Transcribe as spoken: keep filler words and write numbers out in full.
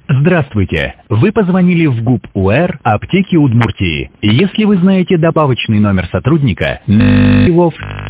Здравствуйте! Вы позвонили в ГУП УР аптеки Удмуртии. Если вы знаете добавочный номер сотрудника, его в